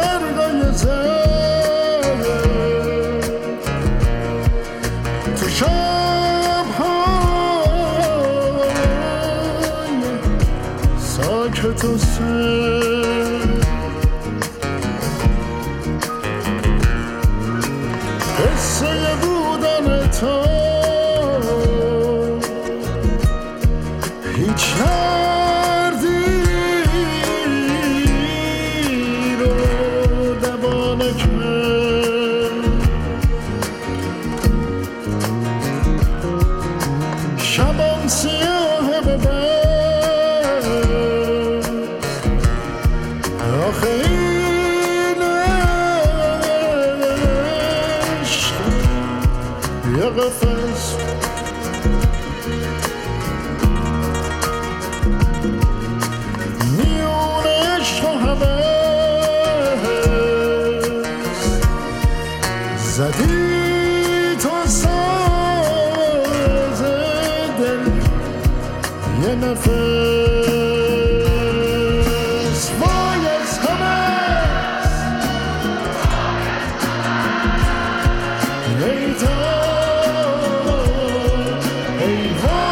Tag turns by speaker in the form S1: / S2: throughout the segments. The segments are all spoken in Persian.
S1: برگای زد تو شب‌های ساکت و سر قصه بودن تو هیچ دردی رو دوا نکرد شبم سیاه به بر آخه این عشق یه قفس میون عشق و هوس زدی تو ساز دل یه نفس وای از هوس ای تو ای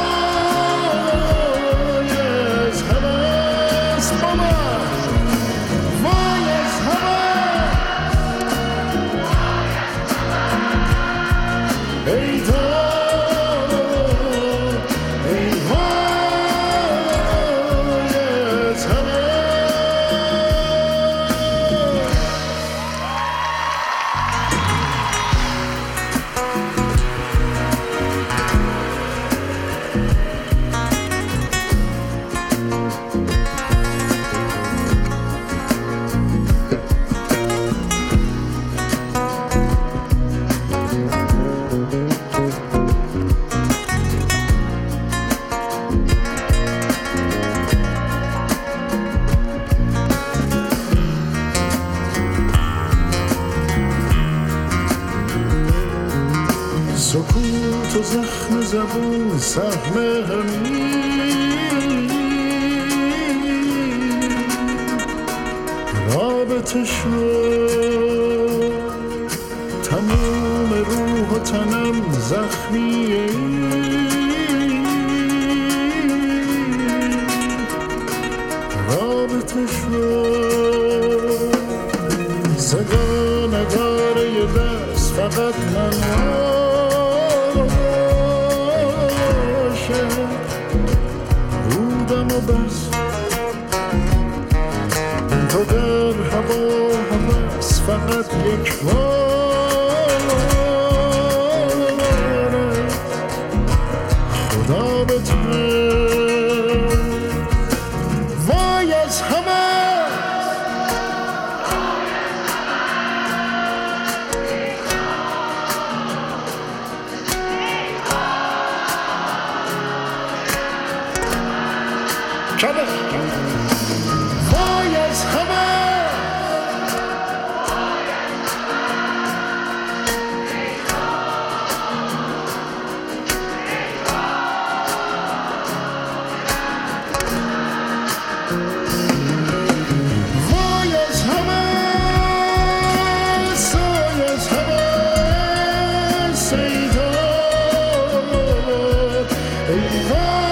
S1: وای از هوس بابا وای از هوس ای تو ای وای از هوس سکوت و زخم زبون سهم همین رابطه شد تموم روح و تنم زخمیه رابطه شد صدا نداره یه دست فقط من بودم و بس تو در هوا هوس فقط یک باره خدا بتونه وای از همه وای از همه وای از همه سای از همه سیدا ای وای